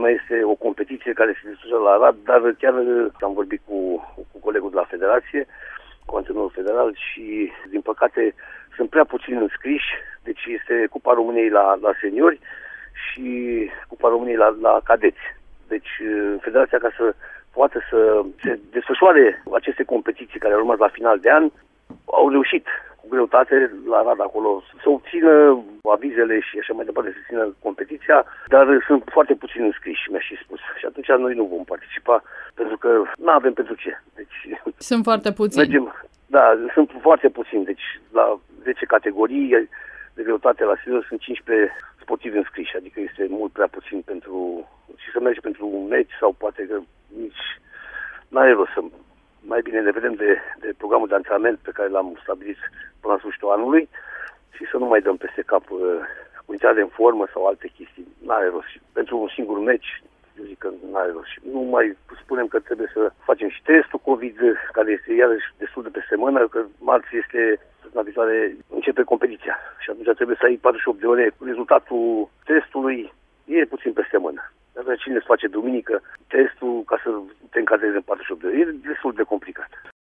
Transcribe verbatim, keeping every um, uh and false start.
mai este o competiție care se desfășoară la Arad, dar chiar am vorbit cu, cu colegul de la Federație, cu antrenorul federal și, din păcate, sunt prea puțini înscriși, deci este Cupa României la, la seniori și Cupa României la, la cadeți. Deci, Federația, ca să poată să se desfășoare aceste competiții care au urmat la final de an, au reușit cu greutate la Arad acolo să obțină avizele și așa mai departe, să țină competiția, dar sunt foarte puțini înscriși, mi-a și spus. Și atunci noi nu vom participa, pentru că nu avem pentru ce. Deci, sunt foarte puțini. Mergem, da, sunt foarte puțini. Deci la zece categorii de greutate la senior sunt cincisprezece sportivi înscriși, adică este mult prea puțin pentru... și să mergi pentru un meci sau poate că nici n-are rost să... Mai bine ne vedem de, de programul de antrenament pe care l-am stabilit până la sfârșitul anului și să nu mai dăm peste cap uh, cu intrare în formă sau alte chestii. N-are rost. Și pentru un singur meci, eu zic că n-are rost. Și nu mai spunem că trebuie să facem și testul COVID, care este iarăși destul de peste mână, că marți este la viitoare, începe competiția. Și atunci trebuie să ai patruzeci și opt de ore. Rezultatul testului e puțin peste mână. Dar cine îți face duminică testul ca să te încadrezi în patruzeci și opt de ore? E destul de complicat.